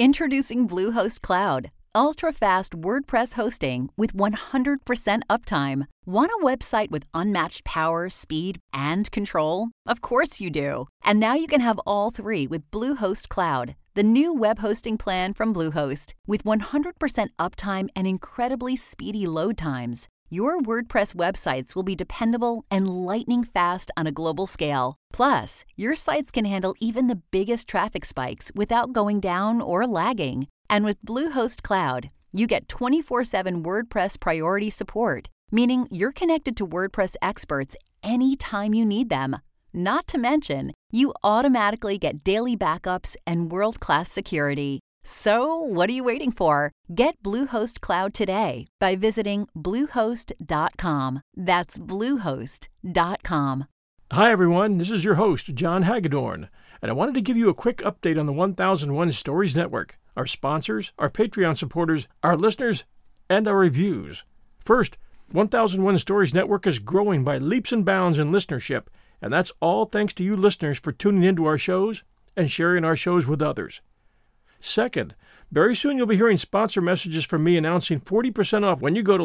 Introducing Bluehost Cloud, ultra-fast WordPress hosting with 100% uptime. Want a website with unmatched power, speed, and control? Of course you do. And now you can have all three with Bluehost Cloud, the new web hosting plan from Bluehost. With 100% uptime and incredibly speedy load times, your WordPress websites will be dependable and lightning fast on a global scale. Plus, your sites can handle even the biggest traffic spikes without going down or lagging. And with Bluehost Cloud, you get 24/7 WordPress priority support, meaning you're connected to WordPress experts anytime you need them. Not to mention, you automatically get daily backups and world-class security. So, what are you waiting for? Get Bluehost Cloud today by visiting Bluehost.com. That's Bluehost.com. Hi, everyone. This is your host, John Hagedorn, and I wanted to give you a quick update on the 1001 Stories Network, our sponsors, our Patreon supporters, our listeners, and our reviews. First, 1001 Stories Network is growing by leaps and bounds in listenership, and that's all thanks to you listeners for tuning into our shows and sharing our shows with others. Second, very soon you'll be hearing sponsor messages from me announcing 40% off when you go to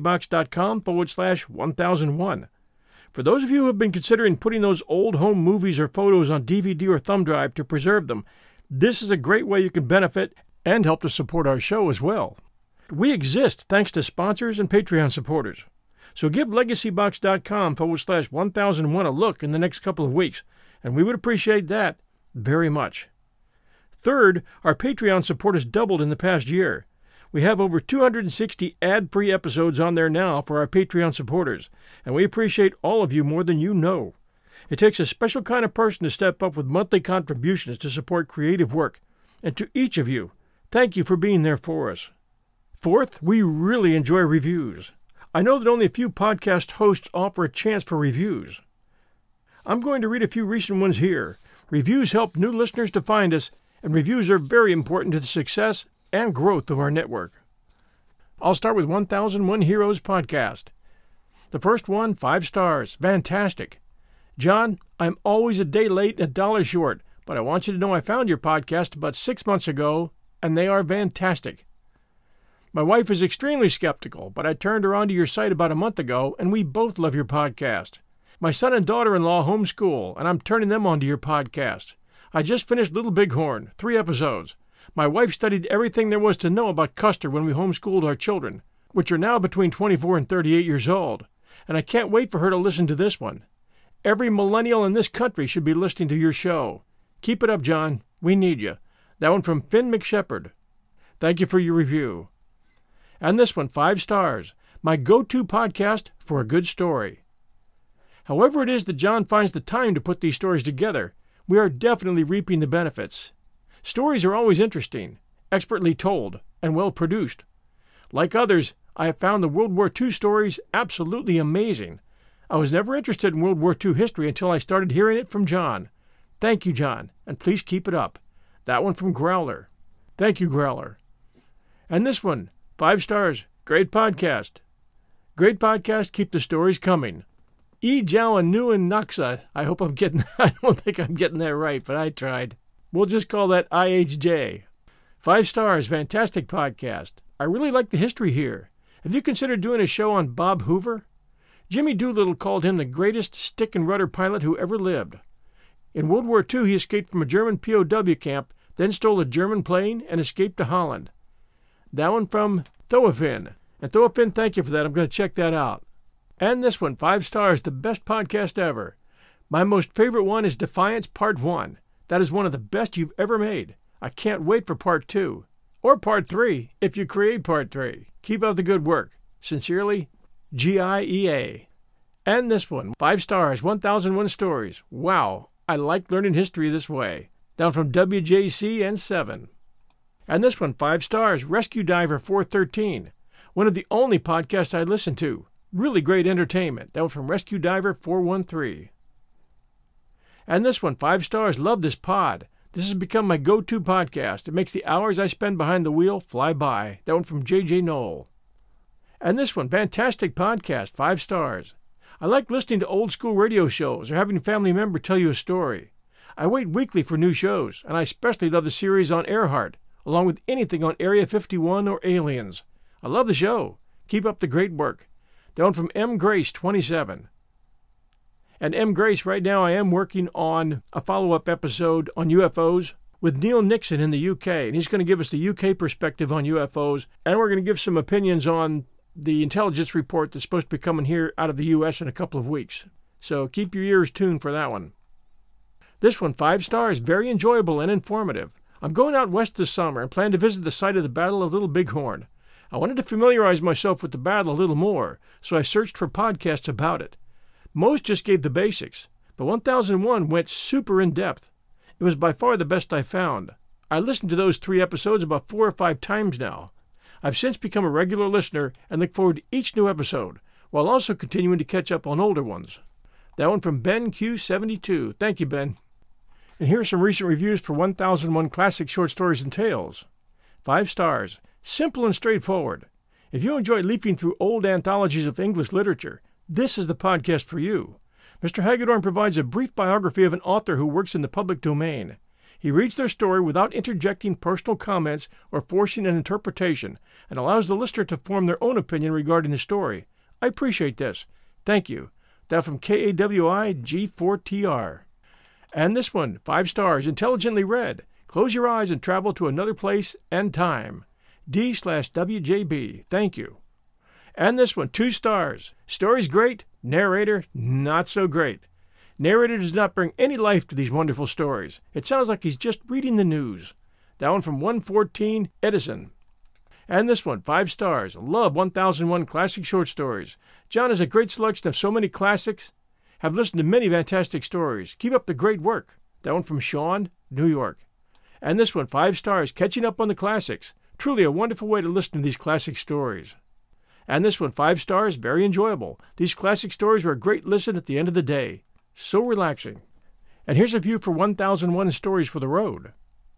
legacybox.com/1001. For those of you who have been considering putting those old home movies or photos on DVD or thumb drive to preserve them, this is a great way you can benefit and help to support our show as well. We exist thanks to sponsors and Patreon supporters. So give legacybox.com/1001 a look in the next couple of weeks, and we would appreciate that very much. Third, our Patreon support has doubled in the past year. We have over 260 ad-free episodes on there now for our Patreon supporters, and we appreciate all of you more than you know. It takes a special kind of person to step up with monthly contributions to support creative work, and to each of you, thank you for being there for us. Fourth, we really enjoy reviews. I know that only a few podcast hosts offer a chance for reviews. I'm going to read a few recent ones here. Reviews help new listeners to find us, and reviews are very important to the success and growth of our network. I'll start with 1001 Heroes Podcast. The first one, 5 stars. Fantastic. John, I'm always a day late and $1 short, but I want you to know I found your podcast about 6 months ago, and they are fantastic. My wife is extremely skeptical, but I turned her onto your site about a month ago, and we both love your podcast. My son and daughter-in-law homeschool, and I'm turning them onto your podcast. I just finished Little Bighorn, 3 episodes. My wife studied everything there was to know about Custer when we homeschooled our children, which are now between 24 and 38 years old, and I can't wait for her to listen to this one. Every millennial in this country should be listening to your show. Keep it up, John. We need you. That one from Finn McShepard. Thank you for your review. And this one, 5 stars. My go-to podcast for a good story. However it is that John finds the time to put these stories together, we are definitely reaping the benefits. Stories are always interesting, expertly told, and well-produced. Like others, I have found the World War II stories absolutely amazing. I was never interested in World War II history until I started hearing it from John. Thank you, John, and please keep it up. That one from Growler. Thank you, Growler. And this one, 5 stars. Great podcast. Great podcast. Keep the stories coming. E. Jawanuan Naksa. I don't think I'm getting that right, but I tried. We'll just call that IHJ. 5 stars. Fantastic podcast. I really like the history here. Have you considered doing a show on Bob Hoover? Jimmy Doolittle called him the greatest stick and rudder pilot who ever lived. In World War II, he escaped from a German POW camp, then stole a German plane and escaped to Holland. That one from Thoafin. And Thoafin, thank you for that. I'm going to check that out. And this one, 5 stars, the best podcast ever. My most favorite one is Defiance Part 1. That is one of the best you've ever made. I can't wait for Part 2. Or Part 3, if you create Part 3. Keep up the good work. Sincerely, GIEA. And this one, 5 stars, 1001 Stories. Wow, I like learning history this way. Down from WJC and 7. And this one, 5 stars, Rescue Diver 413. One of the only podcasts I listen to. Really great entertainment. That was from Rescue Diver 413. And this one, 5 stars, love this pod. This has become my go-to podcast. It makes the hours I spend behind the wheel fly by. That one from JJ Knoll. And this one, fantastic podcast, 5 stars. I like listening to old school radio shows or having a family member tell you a story. I wait weekly for new shows, and I especially love the series on Earhart. along with anything on Area 51 or aliens. I love the show. Keep up the great work. Down from M. Grace, 27. And M. Grace, right now I am working on a follow-up episode on UFOs with Neil Nixon in the UK, and he's going to give us the UK perspective on UFOs, and we're going to give some opinions on the intelligence report that's supposed to be coming here out of the US in a couple of weeks. So keep your ears tuned for that one. This one, 5 stars, very enjoyable and informative. I'm going out west this summer and plan to visit the site of the Battle of Little Bighorn. I wanted to familiarize myself with the battle a little more, so I searched for podcasts about it. Most just gave the basics, but 1001 went super in-depth. It was by far the best I found. I listened to those 3 episodes about 4 or 5 times now. I've since become a regular listener and look forward to each new episode, while also continuing to catch up on older ones. That one from Ben Q72. Thank you, Ben. And here are some recent reviews for 1001 Classic Short Stories and Tales. 5 stars. Simple and straightforward. If you enjoy leafing through old anthologies of English literature, this is the podcast for you. Mr. Hagedorn provides a brief biography of an author who works in the public domain. He reads their story without interjecting personal comments or forcing an interpretation, and allows the listener to form their own opinion regarding the story. I appreciate this. Thank you. That from KAWI-G4TR. And this one, 5 stars, intelligently read. Close your eyes and travel to another place and time. D/WJB. Thank you. And this one, 2 stars. Story's great. Narrator, not so great. Narrator does not bring any life to these wonderful stories. It sounds like he's just reading the news. That one from 114 Edison. And this one, 5 stars. Love 1001 Classic Short Stories. John has a great selection of so many classics. Have listened to many fantastic stories. Keep up the great work. That one from Sean, New York. And this one, 5 stars. Catching up on the classics. Truly a wonderful way to listen to these classic stories. And this one, 5 stars. Very enjoyable. These classic stories were a great listen at the end of the day. So relaxing. And here's a view for 1001 Stories for the Road.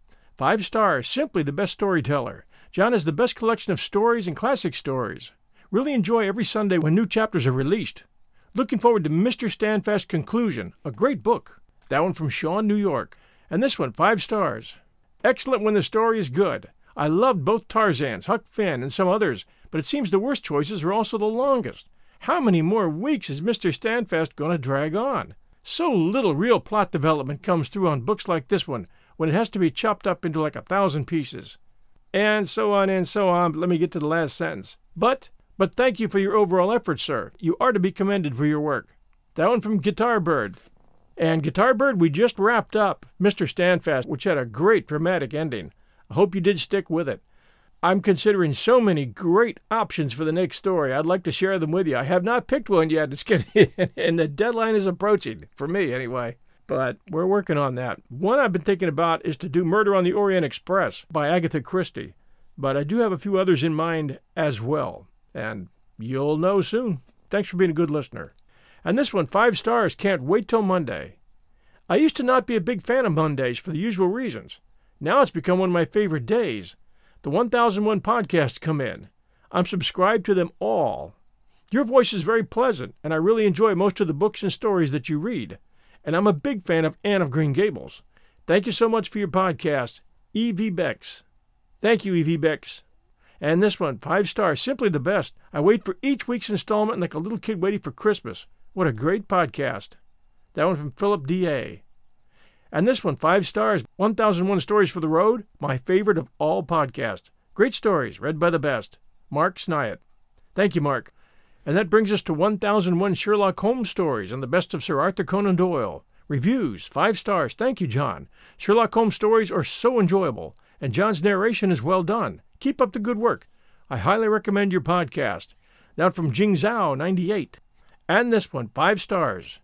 5 stars, simply the best storyteller. John has the best collection of stories and classic stories. Really enjoy every Sunday when new chapters are released. Looking forward to Mr. Standfast's Conclusion, a great book. That one from Sean, New York. And this one, 5 stars. Excellent when the story is good. I loved both Tarzans, Huck Finn, and some others, but it seems the worst choices are also the longest. How many more weeks is Mr. Standfast going to drag on? So little real plot development comes through on books like this one, when it has to be chopped up into like 1,000 pieces. And so on, but let me get to the last sentence. But thank you for your overall effort, sir. You are to be commended for your work. That one from Guitar Bird. And Guitar Bird, we just wrapped up Mr. Standfast, which had a great dramatic ending. I hope you did stick with it. I'm considering so many great options for the next story. I'd like to share them with you. I have not picked one yet. It's getting, and the deadline is approaching, for me anyway. But we're working on that. One I've been thinking about is to do Murder on the Orient Express by Agatha Christie. But I do have a few others in mind as well. And you'll know soon. Thanks for being a good listener. And this one, 5 stars, can't wait till Monday. I used to not be a big fan of Mondays for the usual reasons. Now it's become one of my favorite days. The 1001 podcasts come in. I'm subscribed to them all. Your voice is very pleasant, and I really enjoy most of the books and stories that you read. And I'm a big fan of Anne of Green Gables. Thank you so much for your podcast, E.V. Bex. Thank you, E.V. Bex. And this one, 5 stars, simply the best. I wait for each week's installment like a little kid waiting for Christmas. What a great podcast. That one from Philip D.A. And this one, 5 stars, 1001 Stories for the Road, my favorite of all podcasts. Great stories, read by the best. Mark Snyatt. Thank you, Mark. And that brings us to 1001 Sherlock Holmes stories and the best of Sir Arthur Conan Doyle. Reviews, 5 stars. Thank you, John. Sherlock Holmes stories are so enjoyable, and John's narration is well done. Keep up the good work. I highly recommend your podcast. Now from Jing Zhao, 98. And this one, 5 stars.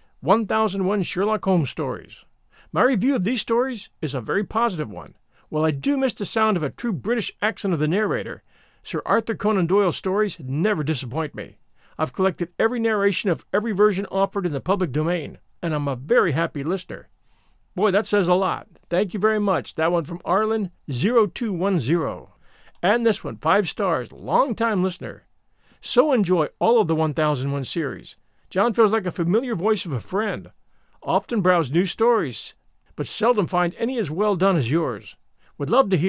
1001 Sherlock Holmes stories. My review of these stories is a very positive one. While I do miss the sound of a true British accent of the narrator, Sir Arthur Conan Doyle's stories never disappoint me. I've collected every narration of every version offered in the public domain, and I'm a very happy listener. Boy, that says a lot. Thank you very much. That one from Arlen 0210. And this one, 5 stars, long-time listener. So enjoy all of the 1001 series. John feels like a familiar voice of a friend. Often browse new stories, but seldom find any as well done as yours. Would love to hear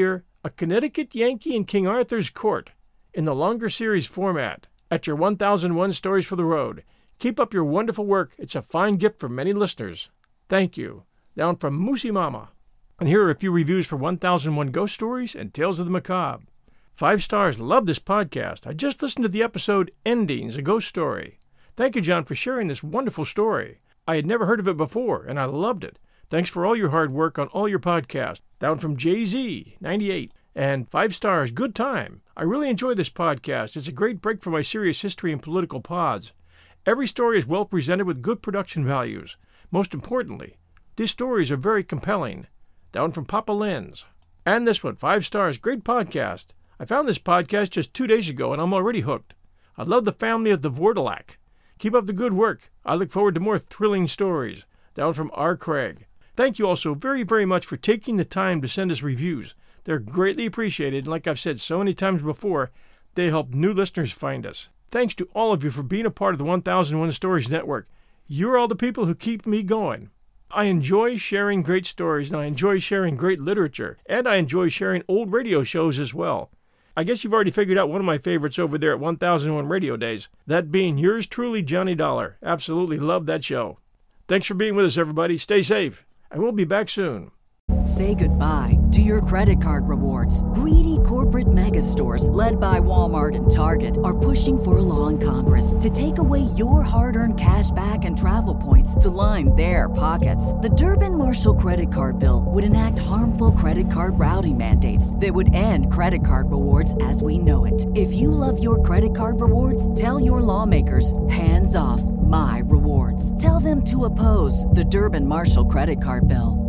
A Connecticut Yankee in King Arthur's Court, in the longer series format, at your 1001 Stories for the Road. Keep up your wonderful work. It's a fine gift for many listeners. Thank you. Down from Moosey Mama. And here are a few reviews for 1001 Ghost Stories and Tales of the Macabre. 5 stars. Love this podcast. I just listened to the episode Endings, a Ghost Story. Thank you, John, for sharing this wonderful story. I had never heard of it before, and I loved it. Thanks for all your hard work on all your podcasts. Down from Jay-Z, 98. And 5 stars. Good time. I really enjoy this podcast. It's a great break from my serious history and political pods. Every story is well presented with good production values. Most importantly, these stories are very compelling. Down from Papa Lenz. And this one, 5 stars. Great podcast. I found this podcast just 2 days ago, and I'm already hooked. I love the family of the Vordelak. Keep up the good work. I look forward to more thrilling stories. Down from R. Craig. Thank you all so very, very much for taking the time to send us reviews. They're greatly appreciated, and like I've said so many times before, they help new listeners find us. Thanks to all of you for being a part of the 1001 Stories Network. You're all the people who keep me going. I enjoy sharing great stories, and I enjoy sharing great literature, and I enjoy sharing old radio shows as well. I guess you've already figured out one of my favorites over there at 1001 Radio Days, that being yours truly, Johnny Dollar. Absolutely love that show. Thanks for being with us, everybody. Stay safe, and we'll be back soon. Say goodbye to your credit card rewards. Greedy corporate mega stores, led by Walmart and Target, are pushing for a law in Congress to take away your hard-earned cash back and travel points to line their pockets. The Durbin-Marshall credit card bill would enact harmful credit card routing mandates that would end credit card rewards as we know it. If you love your credit card rewards, tell your lawmakers, hands off my rewards. Tell them to oppose the Durbin-Marshall credit card bill.